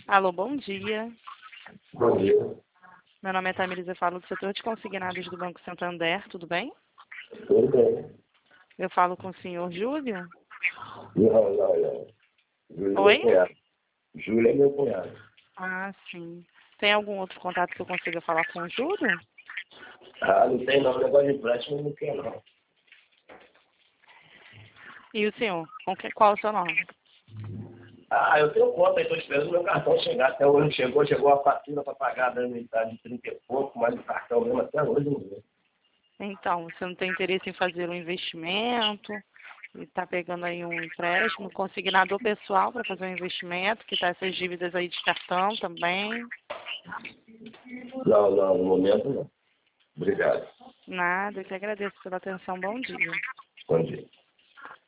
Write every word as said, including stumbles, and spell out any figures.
Alô, bom dia. Bom dia. Meu nome é Tamires, eu falo do setor de consignados do Banco Santander, tudo bem? Tudo bem. Eu falo com o senhor Júlio? Não, não, não. Júlio é Oi? meu cunhado. Júlio é meu cunhado. Ah, sim. Tem algum outro contato que eu consiga falar com o Júlio? Ah, não tem não. Negócio de empréstimo não quer não. E o senhor? Com que- Qual o seu nome? Ah, eu tenho conta, estou esperando meu cartão chegar. Até hoje não chegou, chegou a fatura para pagar da anuidade de trinta e pouco, mas o cartão mesmo até hoje não veio. Então, você não tem interesse em fazer um investimento? E está pegando aí um empréstimo, consignador pessoal para fazer um investimento, que está essas dívidas aí de cartão também. Não, não, no momento não. Obrigado. Nada, eu que agradeço pela atenção. Bom dia. Bom dia.